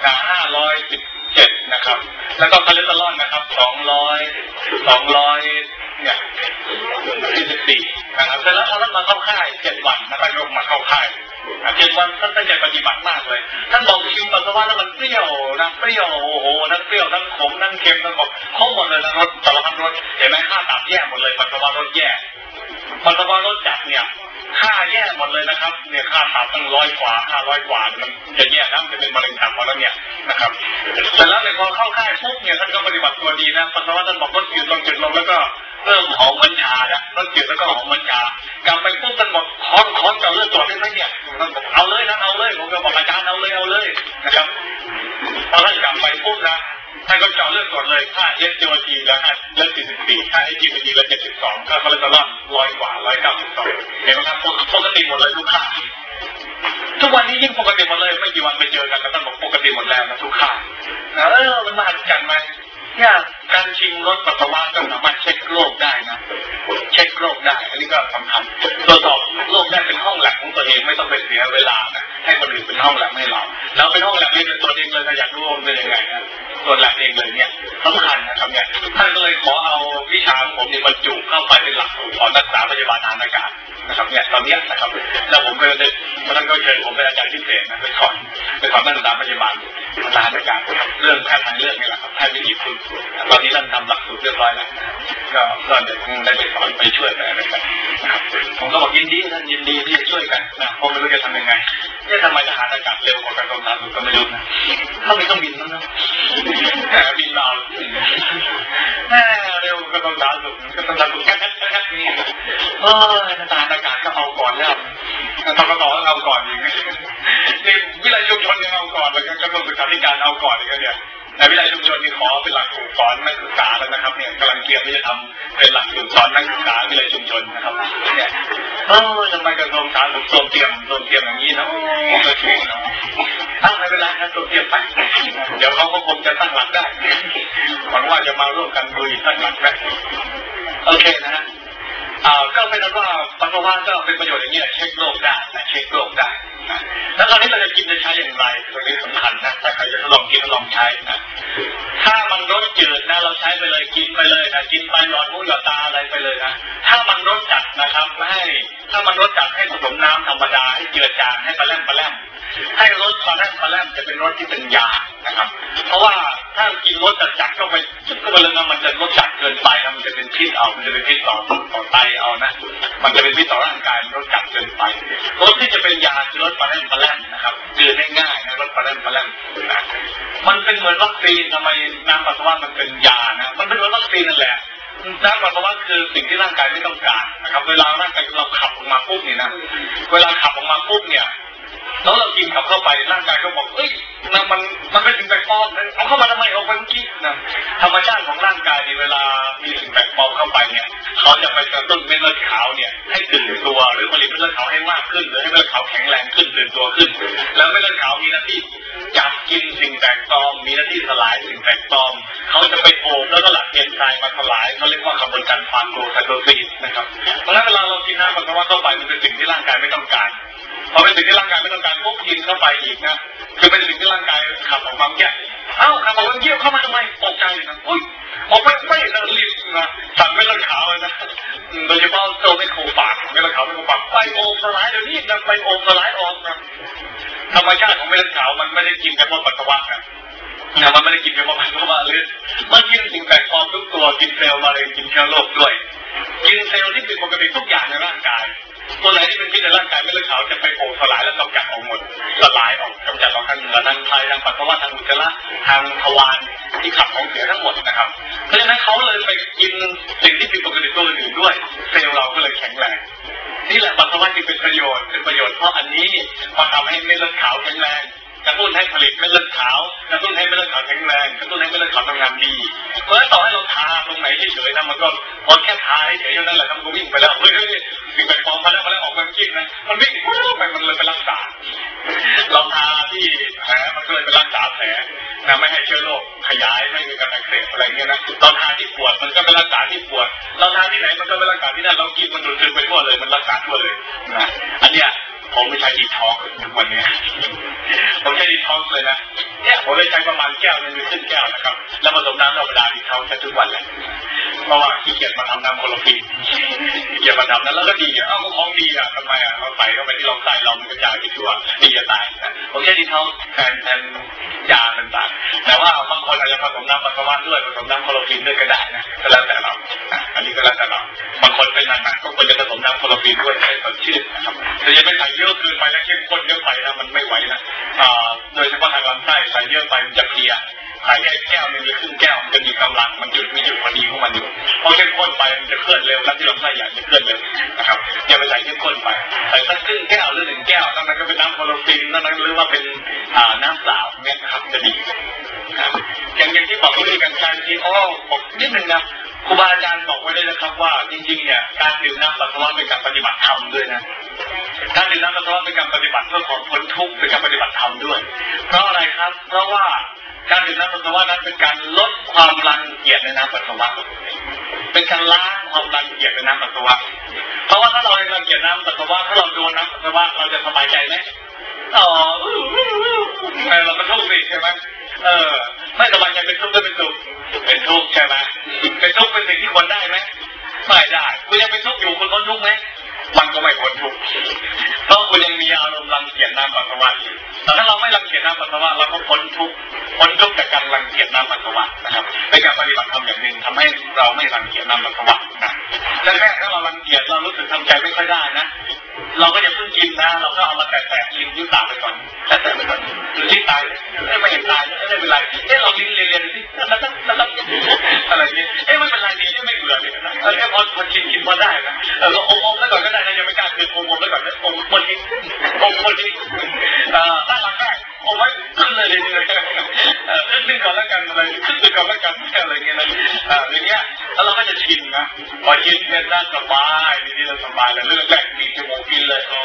517นะครับแล้วก็คอเลสเตอรอลนะครับ200เนี่ย44นะครับเสร็จแล้วท่านมาเข้าค่าย7 วันนะครับยกมาเข้าค่าย7 วันท่านตั้งใจปฏิบัติมากเลยท่านบอกชิมปัสสาวะแล้วมันเปรี้ยวนะเปรี้ยวโอ้โหทั้งเปรี้ยวทั้งขมทั้งเค็มทั้งบอกครบหมดเลยนะรสสารพัดรสเห็นไหมค่าตับแย่หมดเลยปัสสาวะรสแย่ปัสสาวะรสจัดเนี่ยค่าแย่หมดเลยนะครับเนี่ยค่าตับตั้ง100 กว่า500 กว่ามันจะแย่นะมันจะเป็นมะเร็งตับหมดแล้วเนี่ยนะครับแต่แล้วพอเข้าค่ายปุ๊บเนี่ยท่านก็ปฏิบัติตัวดีนะปัสสาวะท่านบอกลดลงจุดลงแล้วก็เริ่มหอมเหมือนชาแล้วลดจุดแล้วก็หอมเหมือนชากลับไปปุ๊บท่านบอกขอเจาะเลือดตรวจได้ไหมเนี่ยท่านบอกเอาเลยนะเอาเลยผมก็บอกอาจารย์เอาเลยนะครับพอท่านกลับไปปุ๊บนะท่านก็เจาะเลือดตรวจเลยค่า SGOT แล้ว44ค่า SGPT แล้ว72ค่าคอเลสเตอรอล100 กว่า192เห็นไหมครับปกติหมดเลยทุกค่าทุกวันนี้ยิ่งปกติหมดเลยไม่กี่วันไปเจอกันแล้วท่านบอกปกติหมดแล้วนะทุกค่ามันมหัศจรรย์ไหมเนี่ยการชิมรสปัสสาวะก็สามารถเช็คโรคได้นะเช็คโรคได้อันนี้ก็สำคัญตรวจสอบโรคได้เป็นห้องแลบของตัวเองไม่ต้องไปเสียเวลานะให้คนอื่นเป็นห้องแลบให้เราเป็นห้องแลบเองเป็นตัวเองเลยนะอยากรู้ว่าเป็นยังไงนะตัวแลบเองเลยเนี่ยสำคัญนะครับเนี่ยท่านก็เลยขอเอาวิชาของผมเนี่ยบรรจุเข้าไปเป็นหลักสูตรของนักศึกษาพยาบาลทหารอากาศนะครับเนี่ยตอนนี้นะครับแล้วผมก็ได้ท่านก็เชิญผมเป็นอาจารย์พิเศษนะไปสอนนักศึกษาพยาบาลทหารอากาศเรื่องแพทย์ทางเลือกนี่แหละครับแพทย์วิถีพุทธตอนนี้ท่านทำหลักสูตรเรียบร้อยแล้วก็เดี๋ยวได้ไปสอนไปช่วยไปอะไรกันนะครับผมก็บอกยินดีท่านยินดีที่จะช่วยกันนะผมไม่รู้จะทำยังไงทำไมทหารอากาศเร็วกว่ากระทรวงสาธารณสุขก็ไม่รู้นะเขาไม่ต้องบินแล้วนะบินเราเร็วกระทรวงสาธารณสุขกระทรวงสาธารณสุขแค่นี้ทหารอากาศก็เอาก่อนแล้วทกสเอาก่อนอย่างนี้วิทยาลัยชุมชนยังเอาก่อนเลยกระทรวงศึกษาธิการเอาก่อนเลยเนี่ยในวิทยาลัยชุมชนนี่ขอเป็นหลักสูตรสอนนักศึกษาแล้วนะครับเนี่ยกำลังเตรียมที่จะทำเป็นหลักสูตรสอนนักศึกษาวิทยาลัยชุมชนนะครับเนี่ยทำไมกระทรวงสาธารณสุขเตรียมอย่างนี้นะโอเคนะไม่เป็นไรนะเตรียมไปเดี๋ยวเขาก็คงจะตั้งหลักได้หวังว่าจะมาร่วมกันดูตั้งหลักได้โอเคนะก็เป็นว่าปัสสาวะก็เป็นประโยชน์อย่างนี้เช็คโรคได้นะเช็คโรคได้นะแล้วตอนนี้เราจะกินจะใช้อย่างไรตรงนี้สำคัญนะถ้าใครจะทดลองกินทดลองใช้นะถ้ามันรสจืดนะเราใช้ไปเลยกินไปเลยนะกินไปหลอดหูหลอดตาอะไรไปเลยนะถ้ามันรสจัดนะครับถ้ามันรสจัดให้ผสมน้ำธรรมดาให้เจือจางให้ปลาแรมให้รสปลาแรมจะเป็นรสที่เป็นยานะครับเพราะว่าถ้ากินรสจัดเข้าไปเลยนะมันจะรสจัดเกินไปนะมันจะเป็นพิษมันจะเป็นพิษต่อไตเอานะมันจะเป็นพิษต่อร่างกายรสจัดเกินไปรสที่จะเป็นยาคือรสปลาแรมนะครับดื่มง่ายๆนะรสปลาแรมนะมันเป็นเหมือนวัคซีนทำไมน้ำปัสสาวะมันเป็นยานะมันเป็นเหมือนวัคซีนนั่นแหละน้ำปัสสาวะคือสิ่งที่ร่างกายไม่ต้องการนะครับเวลาร่างกายเราขับออกมาปุ๊บนี่นะเวลาขับออกมาปุ๊บเนี่ยแล้วเรากินเข้าไปร่างกายก็บอกมันเป็นสิ่งแปลกปลอมเอาเข้ามาทำไมเอาไปเมื่อกี้นะธรรมชาติของร่างกายเวลามีสิ่งแปลกปลอมเข้าไปเนี่ยเขาจะไปกระตุ้นเม็ดเลือดขาวเนี่ยให้ตื่นตัวหรือผลิตเม็ดเลือดขาวให้มากขึ้นหรือให้เม็ดเลือดขาวแข็งแรงขึ้นตื่นตัวขึ้นแล้วเม็ดเลือดขาวมีหน้าที่จับกินสิ่งแปลกปลอมมีหน้าที่สลายสิ่งแปลกปลอมเขาจะไปโอบแล้วก็หลั่งเอนไซม์มาสลายเขาเรียกว่าขบวนการฟาโกไซโตซิสนะครับเพราะฉะนั้นเวลาเรากินน้ำปัสสาวะเข้าไปมันเป็นสิ่งที่ร่างกายไม่ต้องการพอเป็นสิ่งที่ร่างกายไม่ต้องการปุ๊บกินเข้าไปอีกนะคือเป็นสิ่งที่ร่างกายขับออกมาแย่ขับออกมาเยี่ยวเข้ามาทำไมตกใจเลยนะออกไม่นะรีบนะสั่งไม่ต้องขาวเลยนะโดยเฉพาะโซไม่โคปากไม่ต้องขาวไม่โคปากไปโอมสลายเดี๋ยวนี้นะไปโอมสลายออกนะธรรมชาติของเม็ดเลือดขาวมันไม่ได้กินเฉพาะปัสสาวะนะมันไม่ได้กินเฉพาะปัสสาวะเลยมันกินสิ่งแปลกปลอมทุกตัวกินเซลล์มะเร็งกินเชื้อโรคด้วยกินเซลล์ที่ผิดปกติทุกอย่างในร่างกายตัวไหนที่เป็นพิษในร่างกายเม็ดเลือดขาวจะไปโผล่สลายและกำจัดออกหมดสลายออกกำจัดออกทางเหงื่อทางไตทางปัสสาวะทางอุจจาระทางทวารที่ขับของเสียทั้งหมดนะครับเพราะฉะนั้นเขาเลยไปกินสิ่งที่ผิดปกติตัวอื่นด้วยเซลล์เราก็เลยแข็งแรงนี่แหละปัสสาวะที่เป็นประโยชน์เพราะอันนี้มาทำให้เม็ดเลือดขาวแข็งแรงกระตุ้นให้ผลิตเม็ดเลือดขาวกระตุ้นให้เม็ดเลือดขาวแข็งแรงกระตุ้นให้เม็ดเลือดขาวทำงานดีเพราะฉะนั้นต่อให้เราทาตรงไหนเฉยๆนะมันก็พอแค่ทาเฉยๆนั่นแหละมันก็วิ่งไปแล้วเฮ้ยสิ่งแปลกปลอมมาแล้วออกมาจิ้มนะมันวิ่งไปมันเลยไปรักษาเราทาที่แผลมันก็เลยไปรักษาแผลนะไม่ให้เชื้อโรคขยายไม่มีการอักเสบอะไรเงี้ยนะเราทาที่ปวดมันก็ไปรักษาที่ปวดเราทาที่ไหนมันก็ไปรักษาที่นั่นเรากินมันดูดซึมไปทั่วเลยมันรักษาทั่วเลยนะอันเนี้ยผมไม่ใช้ดีท็อกซ์ทุกวันนี้ผมใช้ดีท็อกซ์เลยนะเนี่ยผมเลยใช้ประมาณแก้วนึงหรือครึ่งแก้วนะครับแล้วผสมน้ำธรรมดาดีท็อกซ์ใช้ทุกวันเลยเพราะว่าขี้เกียจมาทำน้ำโคลอฟีนขี้เกียจมาทำนั้นแล้วก็ดีก็ของดีทำไมเราใส่เข้าไปที่ลำไส้เรามันกระจายไปทั่วดีจะตายผมใช้ดีท็อกซ์แทนยาต่างๆแต่ว่าบางคนอาจจะผสมน้ำปัสสาวะด้วยผสมน้ำโคลอฟีนด้วยก็ได้นะก็แล้วแต่เราอันนี้ก็แล้วแต่เราบางคนเป็นหนักๆก็ควรจะผสมน้ำโคลอฟีนด้วยให้สดชื่นนะครับแต่ยังไม่ใส่เยอะเกินไปและเข้มข้นเยอะไปนะมันไม่ไหวนะโดยเฉพาะทางลำไส้ใส่เยอะไปมันจะเพลียใส่แค่แก้วนึงหรือครึ่งแก้วมันจะมีกำลังมันมีจุดพอดีของมันอยู่พอเข้มข้นไปมันจะเคลื่อนเร็วแล้วที่ลำไส้ใหญ่จะเคลื่อนเร็วนะครับอย่าไปใส่เข้มข้นไปใส่สักครึ่งแก้วหรือ1 แก้วนั่นก็เป็นน้ำโคลอฟีนนั่นหรือว่าเป็นน้ำเปล่าเนี่ยนะครับจะดีอย่างที่บอกวิธีการใช้ที่บอกนิดนึงนะครูบาอาจารย์บอกไว้เลยนะครับว่าจริงๆเนี่ยการดื่มน้ำปัสสาวะเป็นการปฏิบัติธรรมด้วยนะการดื่มน้ำปัสสาวะเป็นการปฏิบัติเพื่อความพ้นทุกข์เป็นการปฏิบัติธรรมด้วยเพราะอะไรครับเพราะว่าการดื่มน้ำปัสสาวะนั้นเป็นการลดความรังเกียจในน้ำปัสสาวะเป็นการล้างความรังเกียจในน้ำปัสสาวะเพราะว่าถ้าเรารังเกียจน้ำปัสสาวะถ้าเราโดนน้ำปัสสาวะเราจะสบายใจไหมเราก็ทุกข์สิใช่ไหมไม่สบายใจเป็นทุกข์ก็เป็นทุกข์ใช่ไหมเป็นทุกข์เป็นสิ่งที่ควรได้ไหมไม่ได้คุณยังเป็นทุกข์อยู่คุณพ้นทุกข์ไหมมันก็ไม่พ้นทุกข์เพราะคุณยังมีอารมณ์รังเกียจน้ำปัสสาวะอยู่แต่ถ้าเราไม่รังเกียจน้ำปัสสาวะเราก็พ้นทุกข์จากการรังเกียจน้ำปัสสาวะนะครับเป็นการปฏิบัติธรรมอย่างหนึ่งทำให้เราไม่รังเกียจน้ำปัสสาวะนะแรกๆถ้าเรารังเกียจเรารู้สึกทำใจไม่ค่อยได้นะเราก็อย่าเพิ่งกินนะเราก็เอามาแตะลิ้นยิ้มตาไปก่อนแตะไปก่อนหรือลิ้นตายไม่เห็นตายไม่เป็นไรเราลิ้นเรียนสิแล้วอะไรนี้ไม่เป็นไรดีไม่เบื่อเลยนะพอกินพอได้นะเราอมแล้วก่อนก็ได้นะยังไม่กล้ากินอมแล้วก่อนนะอมหมดทีถ้าหลังได้อมไว้ขึ้นเลยขึ้นก่อนแล้วกันอะไรขึ้นก่อนแล้วกันอะไรเงี้ยนะอย่างเงี้ยแล้วเราก็จะชินนะพอชินเนี่ยน่าสบายดีเราสบายเลยเรื่องแรกมีจมูกกินเลยโอ้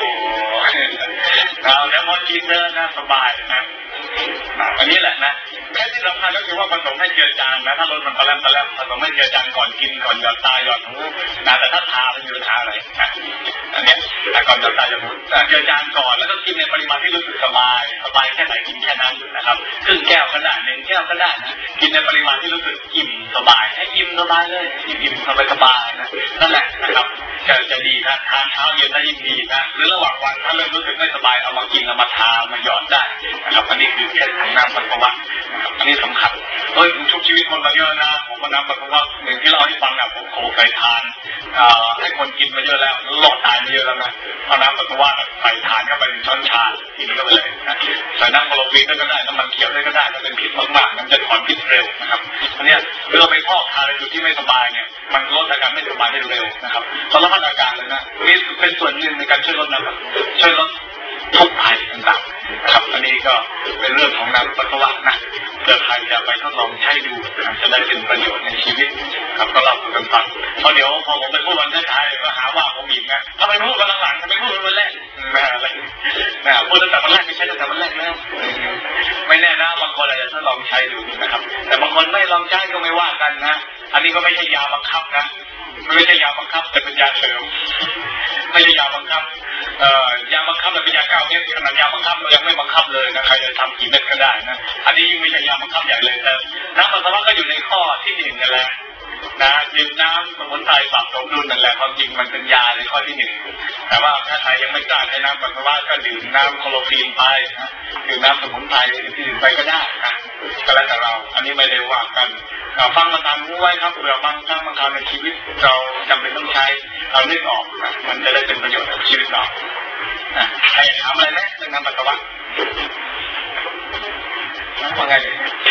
แล้วพอกินเนี่ยน่าสบายนะอันนี้แหละนะแค่ที่สำคัญก็คือว่าผสมให้เจือจางนะถ้ารสมันตะแลมผสมให้เจือจางก่อนกินก่อนหยอดตาหยอดหูนะแต่ถ้าทามันอยู่ทาอะไรอันนี้ก่อนหยอดตาหยอดหูเจือจางก่อนแล้วก็กินในปริมาณที่รู้สึกสบายแค่ไหนกินแค่นั้นนะครับครึ่งแก้วก็ได้1 แก้วก็ได้นะกินในปริมาณที่รู้สึกอิ่มสบายให้อิ่มสบายเลยอิ่มสบายนะนั่นแหละนะครับจะดีนะทานเช้าเย็นได้ยิ่งดีนะหรือระหว่างวันถ้าเริ่มรู้สึกไม่สบายเอามากินเอามาทามาหยอดได้นะครับอันนี้คือแค่น้ำปัสสาวะนะครับอันนี้สำคัญทุกชีวิตคนมาเยอะนะผมก็น้ำปัสสาวะอย่างที่เราให้ฟังผมเคยทานให้คนกินมาเยอะแล้วหลอดตายมาเยอะแล้วนะเอาน้ำปัสสาวะใส่ทานเข้าไป1 ช้อนชากินเข้าไปเลยใส่น้ำโคลอฟีนก็ได้น้ำมันเขียวก็ได้ถ้าเป็นพิษมากๆมันจะถอนพิษเร็วนะครับอันนี้เราไปพอกทานในจุดที่ไม่สบายเนี่ยมันลดอาการไม่สบายได้เร็วนะครับสารพัดอาการเลยนะนี่เป็นส่วนหนึ่งในการช่วยลดนะครับช่วยลดทุกภัยต่างๆนะครับอันนี้ก็เป็นเรื่องของน้ำปัสสาวะนะเพื่อใครจะไปทดลองใช้ดูจะได้เป็นประโยชน์ในชีวิตครับก็เราคุยกันฟังเพราะเดี๋ยวพอผมไปพูดวันท้ายๆก็หาว่าผมอีกนะทำไมพูดวันหลังทำไมพูดวันแรกอะไรพูดตั้งแต่วันแรกไม่ใช่ตั้งแต่วันแรกแล้วไม่แน่นะบางคนอาจจะทดลองใช้ดูนะครับแต่บางคนไม่ลองใช้ก็ไม่ว่ากันนะอันนี้ก็ไม่ใช่ยาบังคับนะไม่ใช่ยาบังคับแต่เป็นยาเสริมไม่ใช่ยาบังคับยาบังคับเราเป็นยา9 เม็ดขนาดยาบังคับเรายังไม่บังคับเลยนะใครจะทำกี่เม็ดก็ได้นะอันนี้ยิ่งไม่ใช่ยาบังคับใหญ่เลยแต่น้ำปัสสาวะก็อยู่ในข้อที่1นั่นแหละนะดื่มน้ำสมุนไพรปรับสมดุลนั่นแหละความจริงมันเป็นยาในข้อที่หนึ่งแต่ว่าถ้าใครยังไม่กล้าใช้น้ำปัสสาวะก็ดื่มน้ำโคโลฟีนไปนะดื่มน้ำสมุนไพรอื่นๆไปก็ได้นะก็แล้วแต่เราอันนี้ไม่ได้ว่ากันฟังมาตามรู้ไว้ครับเผื่อบางครั้งบางคราวในชีวิตเราจำเป็นต้องใช้เรานึกออกนะมันจะได้เป็นประโยชน์กับชีวิตเราใครถามอะไรไหมเรื่องน้ำปัสสาวะว่าไง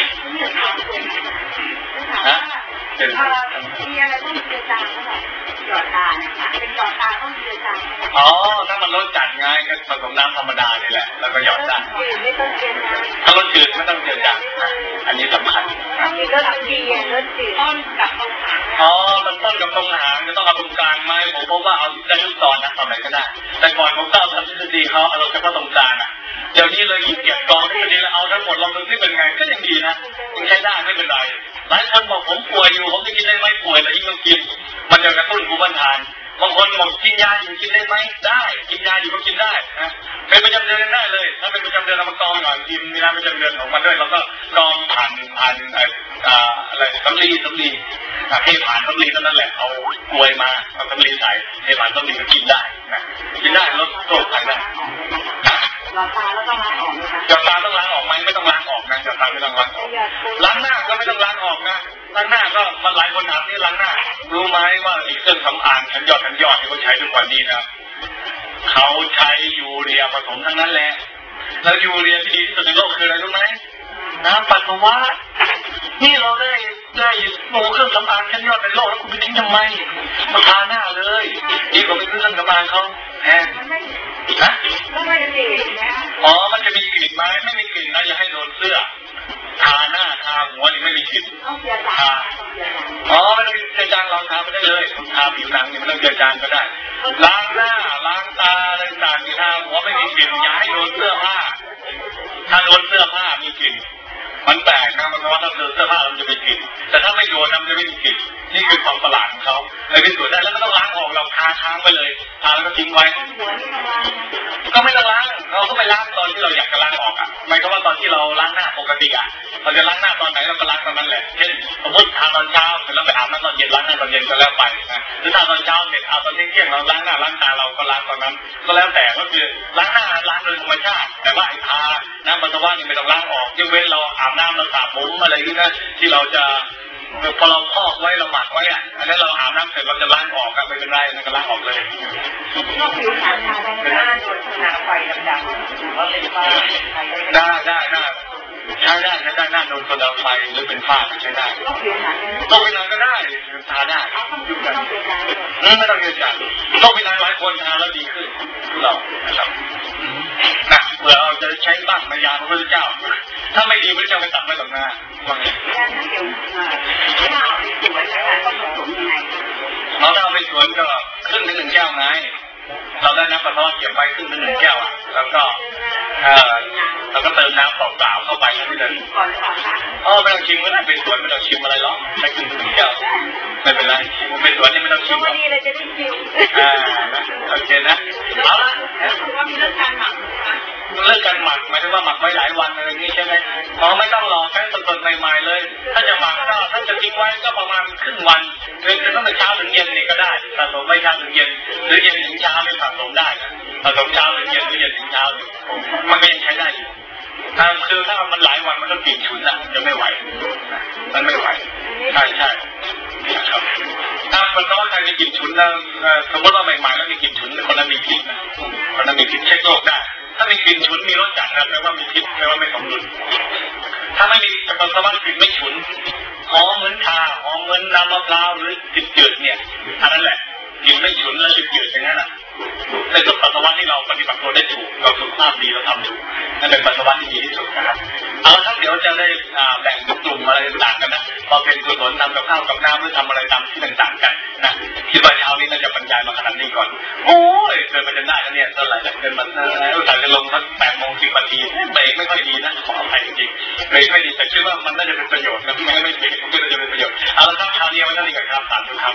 ฮะมีอะไรต้องเจือจางไหมหยอดตานะคะเป็นหยอดตาต้องเจือจางอ๋อถ้ามันรสจัดไงก็ผสมน้ำธรรมดานี่แหละแล้วก็หยอดได้ไม่ต้องเจือจางถ้ารสจืดไม่ต้องเจือจางอันนี้สำคัญมีรสดีรสจืดต้นกับตรงหางอ๋อมันต้นกับตรงหางจะต้องเอาตรงกลางไหมผมพบว่าเอาได้ทุกตอนนะตอนไหนก็ได้แต่ก่อนผมก็เอาทฤษฎีเขาเอาเฉพาะตรงกลางอ่ะเดี๋ยวนี้เลยเก็บกองทฤษฎีแล้วเอาทั้งหมดลองดูที่เป็นไงก็ยังดีนะยังใช้ได้ไม่เป็นไรหลายคนบอกผมป่วยอยู่ผมจะกินได้ไหมป่วยแต่ยิ่งต้องกินมันจะกระตุ้นภูมิต้านทานบางคนบอกกินยาอยู่กินได้ไหมได้กินยาอยู่ก็กินได้นะเป็นประจำเดือนได้เลยถ้าเป็นประจำเดือนเรามากองก่อนกินมีน้ำประจำเดือนของมันด้วยแล้วก็กองผ่านอะไรสำลีเทผ่านสำลีนั่นแหละเอากลวยมาเอาสำลีใส่เทผ่านสำลีก็กินได้นะกินได้ลดโรคภัยได้หยอดตาแล้วต้องล้างออกไหมคะหยอดตาต้องล้างออกไหมไม่ต้องล้างออกนะหยอดตาไม่ต้องล้างออกล้างหน้าก็ไม่ต้องล้างออกนะล้างหน้าก็มันหลายคนถามนี่ล้างหน้ารู้ไหมว่าอีกเครื่องสำอางชั้นยอดที่เขาใช้ทุกวันนี้นะเขาใช้ยูเรียผสมทั้งนั้นแหละแล้วยูเรียที่ดีที่สุดในโลกคืออะไรรู้ไหมน้ำปัสสาวะนี่เราได้โอ้เครื่องสำอางชั้นยอดในโลกแล้วคุณไปทิ้งทำไมมาทาหน้าเลยดีกว่าไปซื้อเครื่องสำอางเขาแพงนะอ๋อมันจะมีกลิ่นไหมไม่มีกลิ่นนะอย่าให้โดนเสื้อทาหน้าทาหัวนี่ไม่มีกลิ่นทาอ๋อไม่ต้องเจือจางลองทาไปได้เลยทาผิวหนังนี่ไม่ต้องเจือจางก็ได้ล้างหน้าล้างตาอะไรต่างๆทาหัวไม่มีกลิ่นอย่าให้โดนเสื้อผ้าถ้าโดนเสื้อผ้ามีกลิ่นมันแปลกนะมันว่าถ้าโดนเสื้อผ้ามันจะมีกลิ่นแต่ถ้าไม่โดนมันจะไม่มีกลิ่นนี่คือความประหลาดของเขาเลยเป็นส่วนได้แล้วก็ต้องล้างออกเราทาค้างไปเลยทาแล้วก็ทิ้งไว้ก็ไม่ต้องล้างเราก็ไปล้างตอนที่เราอยากจะล้างออกอ่ะหมายความว่าตอนที่เราล้างหน้าปกติอ่ะเราจะล้างหน้าตอนไหนเราก็ล้างตอนนั้นแหละเช่นสมมติทาตอนเช้าเราไปอาบน้ำตอนเย็นล้างหน้าตอนเย็นก็แล้วไปนะหรือทาตอนเช้าเสร็จอาบตอนเที่ยงเราล้างหน้าล้างตาเราก็ล้างตอนนั้นก็แล้วแต่ก็คือล้างหน้าล้างโดยธรรมชาติแต่ว่าไอ้ทาน้ำปัสสาวะนี่ไม่ต้องล้างออกยกเว้นเราอาบน้ำเราสระผมอะไรนี่นะที่เราจะพอเราพอกไว้เราหมักไว้อ่ะอันนั้นเราอาบน้ำเสร็จเราจะล้างออกก็ไม่เป็นไรนะก็ล้างออกเลยนอกผิวหนังเป็นหน้าโดนหนาไฟดำๆหรือว่าเป็นฝ้าได้ใช้ได้หน้าโดนโซดาไฟหรือเป็นฝ้าใช้ได้นอกผิวหนังก็ได้ทาได้ไม่ต้องเจือจางโรคผิวหนังหลายคนทาแล้วดีขึ้นเรานะครับนะเผื่อเราจะใช้บ้างในยาพระพุทธเจ้าถ้าไม่ดีพระเจ้าไม่ตัดไว้หรอกนะว่าไงถ้าเอาไปสวนนะคะต้องผสมยังไงเราถ้าเอาไปสวนก็ครึ่งถึง1 แก้วไงเราได้น้ำปัสสาวะเก็บไว้ครึ่งถึง1 แก้วอ่ะแล้วก็เติมน้ำเปล่าๆเข้าไปนี่เลยไม่ต้องชิมก็ได้เป็นสวนไม่ต้องชิมอะไรหรอกใช้ครึ่งถึง1 แก้วไม่เป็นไรเป็นสวนนี่ไม่ต้องชิมหรอกเลยจะได้ชิมโอเคนะเอาละว่ามีเรื่องการหมักเรื่องการหมักหมายถึงว่าหมักไว้หลายวันอะไรนี้ใช่ไหมไม่ต้องรอใช้สดๆใหม่ๆเลยถ้าจะหมักก็ถ้าจะทิ้งไว้ก็ประมาณครึ่งวันคือตั้งแต่เช้าถึงเย็นนี่ก็ได้สะสมไว้เช้าถึงเย็นหรือเย็นถึงเช้าไม่สะสมได้สะสมเช้าถึงเย็นหรือเย็นถึงเช้ามันก็ยังใช้ได้อยู่คือถ้ามันหลายวันมันต้องกลิ่นฉุนอ่ะจะไม่ไหวมันไม่ไหวใช่ครับถ้ามันต้องใครมีกลิ่นฉุนแล้วสมมติว่าใหม่ๆแล้วมีกลิ่นฉุนคนนั้นมีพิษนะคนนั้นมีพิษเช็คโรคได้ถ้ามีกลิ่นฉุนมีรสจัดนะแปลว่ามีพิษแปลว่าไม่สมดุลถ้าไม่มีปัสสาวะกลิ่นไม่ฉุนหอมเหมือนชาหอมเหมือนน้ำมะพร้าวหรือจืดๆเนี่ยอันนั้นแหละกลิ่นไม่ฉุนและจืดๆอย่างนั้นแหละในส่วนปัสสาวะที่เราปฏิบัติตัวได้ถูกเราสุขภาพดีเราทำถูกนั่นเป็นปัสสาวะที่ดีที่สุดนะครับเอาละครับเดี๋ยวจะได้แบ่งกลุ่มอะไรต่างกันนะพอเป็นกุศลทำกับข้าวกับน้ำหรือทำอะไรตามที่ต่างๆกันนะคิดว่าเช้านี้น่าจะบรรยายมาขนาดนี้ก่อนโอ้ยเกินไปจนได้แล้วเนี่ยเท่าไหร่เกินมาอุตส่าห์จะลงสัก8:10 นาทีเบรกไม่ค่อยดีนะขออภัยจริงๆเบรกไม่ดีแต่คิดว่ามันน่าจะเป็นประโยชน์นะไม่เบรกมันก็จะเป็นประโยชน์เอาละครับเช้านี้วันนี้กันครับสาธุครับ